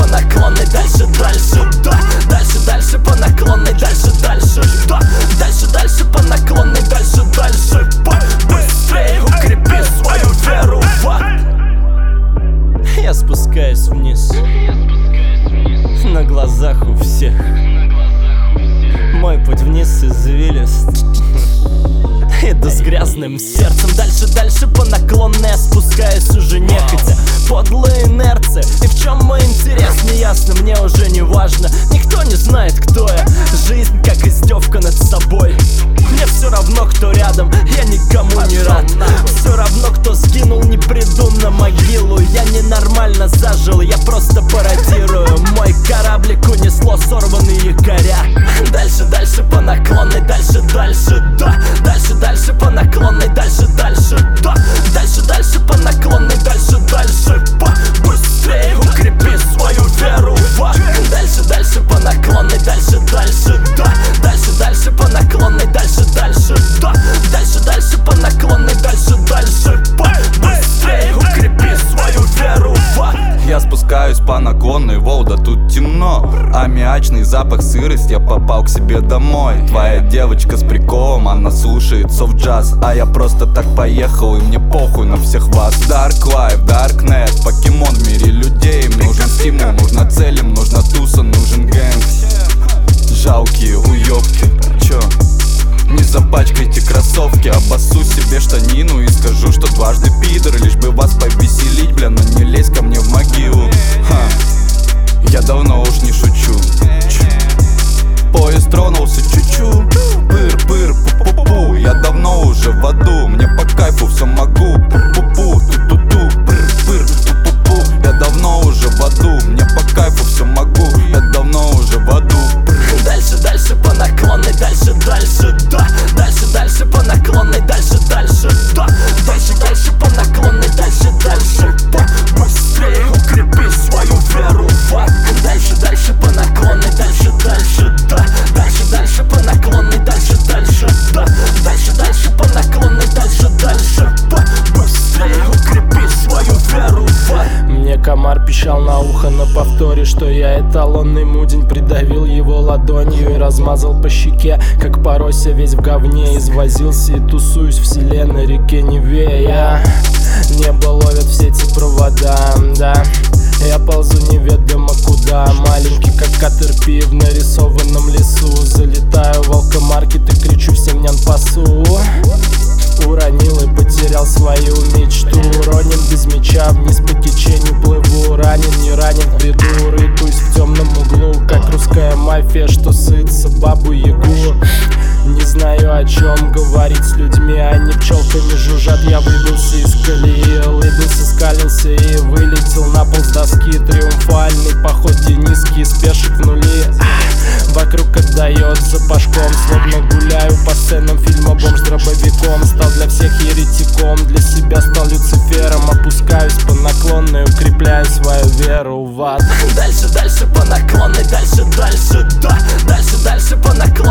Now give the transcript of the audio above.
наклонной, дальше, дальше, да. Дальше, дальше по наклонной, дальше, дальше, да. Дальше, дальше по наклонной, дальше, дальше, быстрее укрепи свою веру в ад. Я спускаюсь вниз на глазах у всех. Мой путь вниз извилист. Иду с грязным сердцем. Дальше, дальше по наклонной я спускаюсь уже нехотя. Подлая инерция. И в чем мой интерес, не ясно, мне уже не важно. Никто не знает, кто я. Жизнь как издевка над собой. Мне все равно, кто рядом, я никому не рад. Все равно, кто сгинул, не приду на могилу. Я ненормально зажил, я просто пародирую. Мой кораблик унесло сорванные якоря. Дальше, дальше по наклонной, дальше, дальше, да. Дальше, дальше по наклонной, дальше, дальше, да. Дальше, дальше по наклонной, дальше, дальше, быстрее укрепи свою веру в ад. Дальше, дальше по наклонной, дальше, дальше, да. Дальше, дальше по наклонной, дальше, дальше, да. Дальше, дальше по наклонной, дальше, дальше, быстрее укрепи свою веру в ад. Я спускаюсь по наклонной, воу, да тут темно. Аммиачный запах, сырость, я попал к себе домой. Твоя девочка с приколом, она слушает софт-джаз. А я просто так поехал, и мне похуй на всех вас. Dark Life, Darknet, покемон в мире людей. Нужен стимул, нужна цель, им нужна туса, нужен гэнг. Жалкие уёбки, чё? Не запачкайте кроссовки, обоссу себе штанину и скажу, что дважды пидор. Лишь бы вас повеселить, бля, но не лезь ко мне в могилу. Я давно уж не шучу. Поезд тронулся чуть-чуть. Пыр-пыр, пу-пу-пу. Я давно уже в аду, мне по кайфу все могу. Пу-пу-пу, ту-ту-ту. Пыр-пыр, пу-пу-пу. Я давно уже в аду, мне по кайфу все могу. Я давно уже в аду. Дальше, дальше по наклонной, дальше, дальше, да. Дальше, дальше по наклонной, дальше, дальше, да. Дальше, дальше по наклонной, дальше, дальше, быстрее укрепи свою веру в ад. Дальше, дальше по наклонной, дальше, дальше, да. Дальше, дальше по наклонной, дальше, дальше, да. Дальше, дальше по наклонной, дальше, дальше, быстрее укрепи свою веру в ад. Мне комар пищал на ухо на повторе, что я эталонный мудень. Придавил его ладонью и размазал по щеке, как порося весь в говне. Извозился и тусуюсь в вселенной реке Неве. Я небо ловят все эти провода, да. Я ползу неведомо куда, маленький как Катерпи в нарисованном лесу. Залетаю в алкомаркет и кричу всем нян пасу. Уронил и потерял свою мечту. Уронен без меча, вниз по течению плыву. Ранен, не ранен, в бреду, рыпаюсь в темном углу, как русская мафия, что сытся бабу-ягу. Не знаю, о чем говорить с людьми, они пчелками жужжат. Я выбился из колеи, улыбился, скалился и вылетел на пол с доски. Триумфальный поход Дениски, спешит в нули. Вокруг отдает запашком, словно гуляю по сценам фильма «Бомж с дробовиком». Стал для всех еретиком, для себя стал Люцифером. Опускаюсь по наклонной, укрепляю свою веру в ад. Дальше, дальше по наклонной, дальше, дальше, да. Дальше, дальше по наклонной.